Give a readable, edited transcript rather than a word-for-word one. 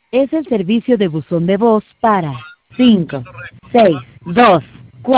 Es el servicio de buzón de voz para 5, 6, 2,